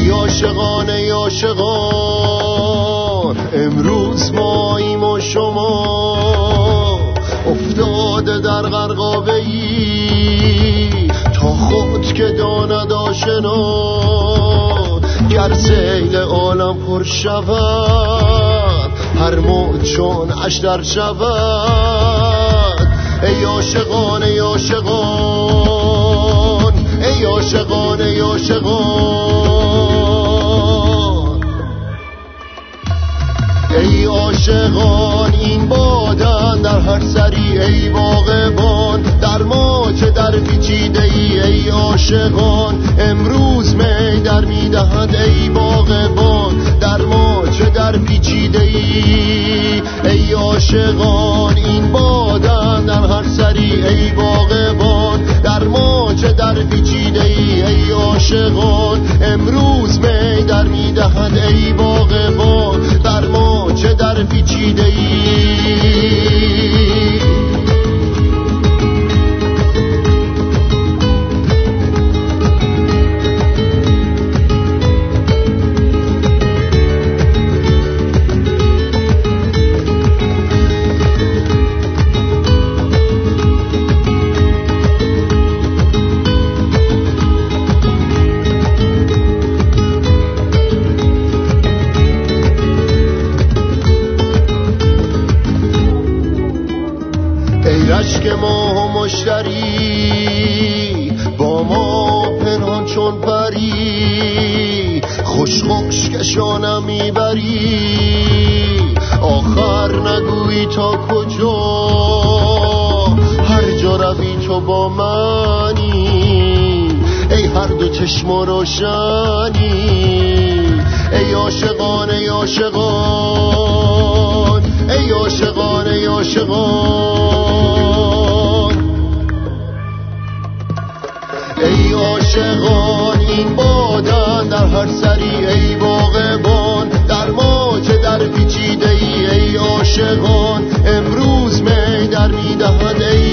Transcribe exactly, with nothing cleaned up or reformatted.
ای عاشقان ای عاشقان امروز ماییم و شما افتاده در غرقابه ای تا خود که داند آشنا گر سیل عالم پر شود هر موج چون اشتر شود ای عاشقان ای عاشقان ای عاشقان ای عاشقان ای عاشقان این بادن در هر سری ای باغبان در ما چه در پیچیده ای ای عاشقان امروز می در میدهد ای باغبان در ما چه در پیچیده ای ای عاشقان این بادن در هر سری ای باغبان در ما چه در پیچیده ای ای عاشقان امروز می در میدهد ای باغبان در ما چه در پیچیده ای رشک ما و مشتری با ما پنهان چون پری خوش خوش کشانم میبری آخر نگویی تا کجا هر جا روی تو با منی ای هر دو چشم روشنی ای عاشقان ای عاشقان ای عاشقان ای عاشقان ای عاشقان این بادن در هر سری ای باغبان در ما چه در پیچیده ای ای عاشقان امروز می در میدهد ای